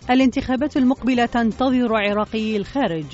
الانتخابات المقبلة تنتظر عراقي الخارج.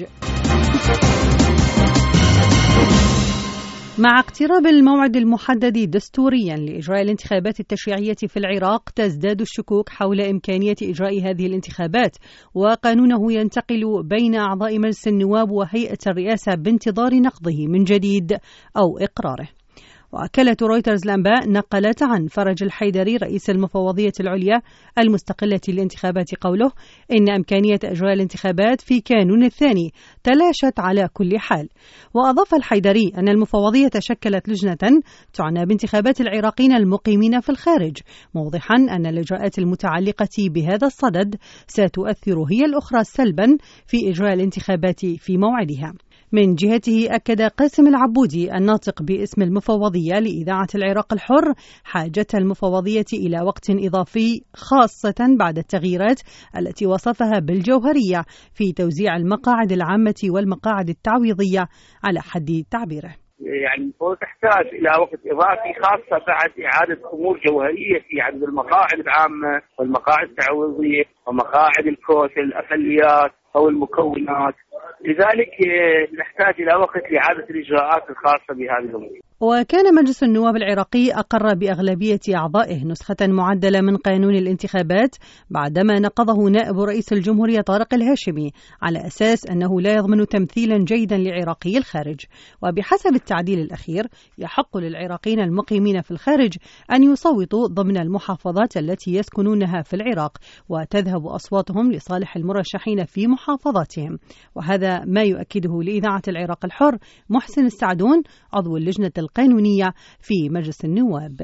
مع اقتراب الموعد المحدد دستوريا لإجراء الانتخابات التشريعية في العراق، تزداد الشكوك حول إمكانية إجراء هذه الانتخابات، وقانونه ينتقل بين أعضاء مجلس النواب وهيئة الرئاسة بانتظار نقضه من جديد أو إقراره. وكالة رويترز الأنباء نقلت عن فرج الحيدري رئيس المفوضية العليا المستقلة للانتخابات قوله إن إمكانية إجراء الانتخابات في كانون الثاني تلاشت على كل حال. وأضاف الحيدري أن المفوضية شكلت لجنة تعنى بانتخابات العراقيين المقيمين في الخارج، موضحا أن الإجراءات المتعلقة بهذا الصدد ستؤثر هي الأخرى سلبا في إجراء الانتخابات في موعدها. من جهته أكد قاسم العبودي الناطق باسم المفوضية لإذاعة العراق الحر حاجة المفوضية إلى وقت إضافي، خاصة بعد التغييرات التي وصفها بالجوهرية في توزيع المقاعد العامة والمقاعد التعويضية على حد تعبيره. يعني تحتاج إلى وقت إضافي، خاصة بعد إعادة أمور جوهرية في عدد المقاعد العامة والمقاعد التعويضية ومقاعد الكوت الأقليات أو المكونات، لذلك نحتاج إلى وقت لإعادة الإجراءات الخاصة بهذه الأمور. وكان مجلس النواب العراقي أقر بأغلبية أعضائه نسخة معدلة من قانون الانتخابات بعدما نقضه نائب رئيس الجمهورية طارق الهاشمي على أساس أنه لا يضمن تمثيلا جيدا لعراقي الخارج. وبحسب التعديل الأخير يحق للعراقيين المقيمين في الخارج أن يصوتوا ضمن المحافظات التي يسكنونها في العراق، وتذهب أصواتهم لصالح المرشحين في محافظاتهم. وهذا ما يؤكده لإذاعة العراق الحر محسن السعدون عضو اللجنة القانونية في مجلس النواب.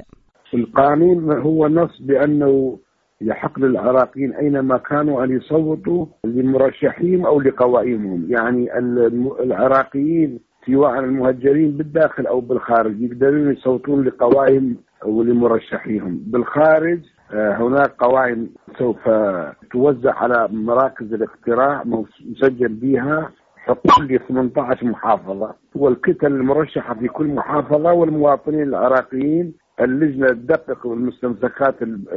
القانون هو نص بأنه يحق للعراقيين أينما كانوا أن يصوتوا لمرشحين أو لقوائمهم، يعني العراقيين سواء المهجرين بالداخل أو بالخارج يقدرون يصوتون لقوائم ولمرشحيهم. بالخارج هناك قوائم سوف توزع على مراكز الاقتراع مسجل بها حقوق ل 18 محافظة، والكتل المرشحة في كل محافظة والمواطنين العراقيين اللجنة تدقق المستمسكات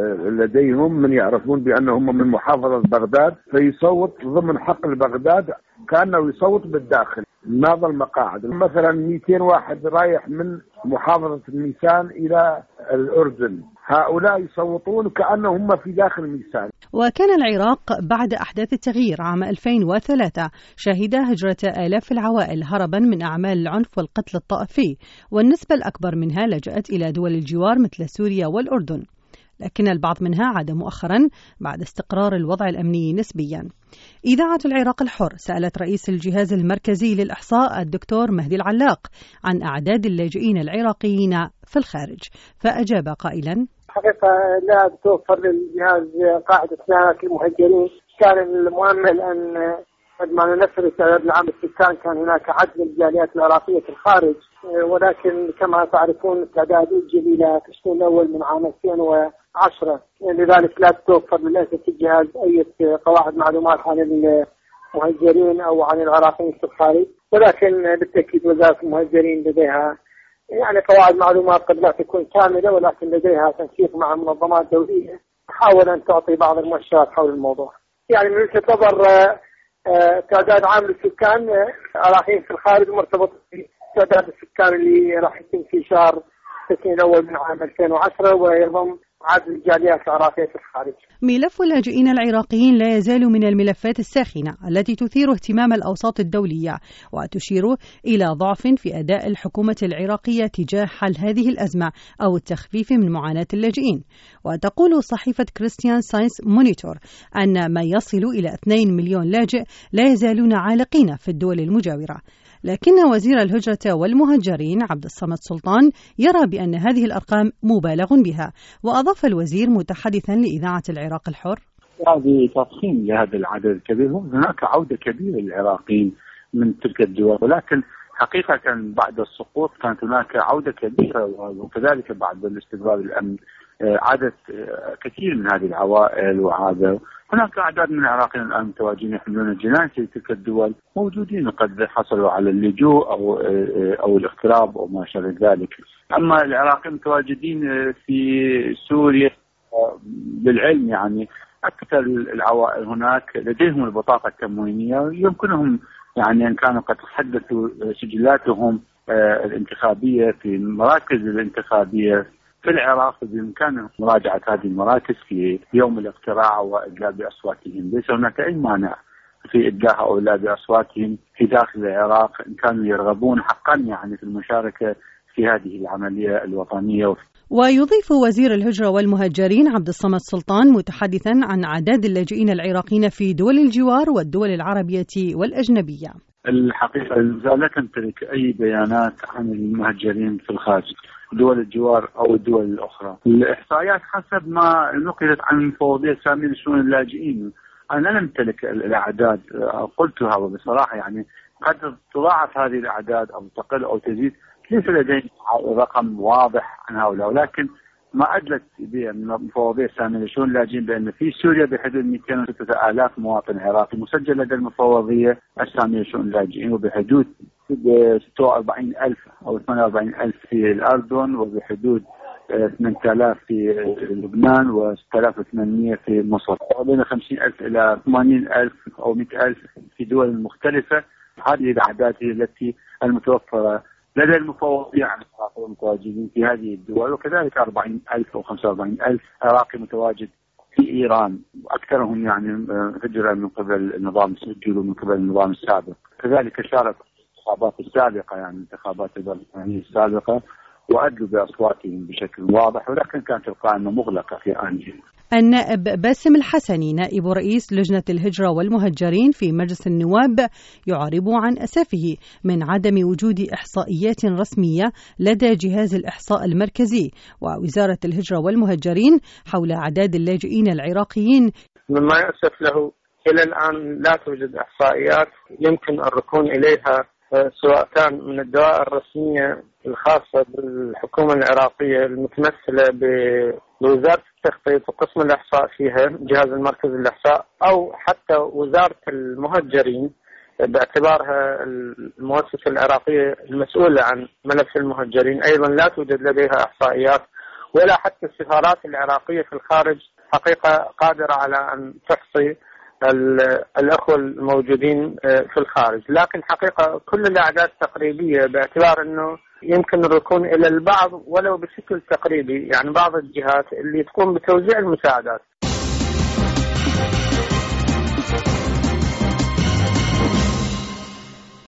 لديهم من يعرفون بأنهم من محافظة بغداد، فيصوت ضمن حق بغداد كأنه يصوت بالداخل. بعض المقاعد مثلا 200 واحد رايح من محافظة الميسان إلى الأردن، هؤلاء يصوتون كأنهم في داخل الميسان. وكان العراق بعد أحداث التغيير عام 2003 شهد هجرة آلاف العوائل هربا من أعمال العنف والقتل الطائفي، والنسبة الأكبر منها لجأت إلى دول الجوار مثل سوريا والأردن، لكن البعض منها عاد مؤخرا بعد استقرار الوضع الأمني نسبيا. إذاعة العراق الحر سألت رئيس الجهاز المركزي للإحصاء الدكتور مهدي العلاق عن أعداد اللاجئين العراقيين في الخارج، فأجاب قائلا: حقيقة لا توفر للجهاز قاعدة بيانات المهجرين. كان المؤمل أن عندما نفر التعداد العام للسكان كان هناك عدد من الجاليات العراقية في الخارج، ولكن كما تعرفون التعداد أجل إلى تشكيل الأول من عام 2010، لذلك لا توفر للأسف الجهاز أي قواعد معلومات عن المهجرين أو عن العراقيين في الخارج. ولكن بالتأكيد وزارة المهجرين لديها يعني قواعد معلومات قد لا تكون كاملة، ولكن لديها تنسيق مع منظمات دولية تحاول أن تعطي بعض المؤشرات حول الموضوع. يعني من وجهة نظر تعداد عام للسكان العراقيين في الخارج مرتبط بتعداد السكان اللي راح يتم في شهر تسعين الأول من عام 2010 ويضم عدد الجاليات العراقية في الخارج. ملف اللاجئين العراقيين لا يزال من الملفات الساخنة التي تثير اهتمام الأوساط الدولية، وتشير إلى ضعف في أداء الحكومة العراقية تجاه حل هذه الأزمة أو التخفيف من معاناة اللاجئين. وتقول صحيفة كريستيان ساينس مونيتور أن ما يصل إلى 2 مليون لاجئ لا يزالون عالقين في الدول المجاورة، لكن وزير الهجرة والمهجرين عبد الصمد سلطان يرى بأن هذه الأرقام مبالغ بها. وأضاف الوزير متحدثا لإذاعة العراق الحر: هذه تضخيم لهذا العدد الكبير، هناك عودة كبيرة للعراقيين من تلك الدول، ولكن حقيقة بعد السقوط كانت هناك عودة كبيرة، وكذلك بعد الاستقرار الأمن عادت كثير من هذه العوائل، وعادة هناك أعداد من العراقيين الآن متواجدين يحملون الجنائز في تلك الدول موجودين قد حصلوا على اللجوء أو الاغتراب أو ما شابه ذلك. أما العراقيين متواجدين في سوريا بالعلم يعني أكثر العوائل هناك لديهم البطاقة التموينية، يمكنهم يعني أن كانوا قد حدثوا سجلاتهم الانتخابية في المراكز الانتخابية في العراق، بإمكانهم مراجعة هذه المراكز في يوم الاقتراع وإدلاء بأصواتهم. ليس هناك أي مانع في إدلاء هؤلاء بأصواتهم في داخل العراق إن كانوا يرغبون حقا يعني في المشاركة في هذه العملية الوطنية. ويضيف وزير الهجرة والمهجرين عبد الصمد سلطان متحدثا عن أعداد اللاجئين العراقيين في دول الجوار والدول العربية والأجنبية. الحقيقة لا تمتلك أي بيانات عن المهجرين في الخارج، دول الجوار أو الدول الأخرى. الإحصائيات حسب ما نقلت عن المفوضية السامية لشؤون اللاجئين. أنا لا أمتلك الأعداد، قلتها بصراحة، يعني قد تضاعف هذه الأعداد أو تقل أو تزيد، ليس لدي رقم واضح عن هؤلاء، ولكن ما أدلت به المفوضية السامية لشؤون اللاجئين بأن في سوريا بحدود 206,000 مواطن عراقي مسجل لدى المفوضية السامية لشؤون اللاجئين، وبحدود 46,000 أو 48,000 في الأردن، وبحدود 8,000 في لبنان و6,800 في مصر، وبين 50,000 إلى 80,000 أو 100,000 في دول مختلفة. هذه الأعداد هي التي المتوفرة لدى المفوضية عن العراق المتواجدين في هذه الدول، وكذلك 40,000 أو 45,000 عراقي متواجد في إيران، أكثرهم يعني هجرة من قبل النظام السجل ومن قبل النظام السابق. كذلك شارك الانتخابات السابقة، يعني انتخابات البرلمانية السابقة، وأدلوا بأصواتهم بشكل واضح، ولكن كانت القائمة مغلقة في آنها. النائب باسم الحسني نائب رئيس لجنة الهجرة والمهجرين في مجلس النواب يعرب عن أسفه من عدم وجود إحصائيات رسمية لدى جهاز الإحصاء المركزي ووزارة الهجرة والمهجرين حول أعداد اللاجئين العراقيين. مما يؤسف له إلى الآن لا توجد إحصائيات يمكن الركون إليها، سواء كان من الدوائر الرسمية الخاصة بالحكومة العراقية المتمثلة بوزارة التخطيط وقسم الإحصاء فيها جهاز المركز للإحصاء، أو حتى وزارة المهجرين باعتبارها المؤسسة العراقية المسؤولة عن ملف المهجرين، أيضا لا توجد لديها إحصائيات، ولا حتى السفارات العراقية في الخارج حقيقة قادرة على أن تحصي الأخوة الموجودين في الخارج. لكن حقيقة كل الأعداد تقريبية، باعتبار أنه يمكن الركون إلى البعض ولو بشكل تقريبي، يعني بعض الجهات اللي تقوم بتوزيع المساعدات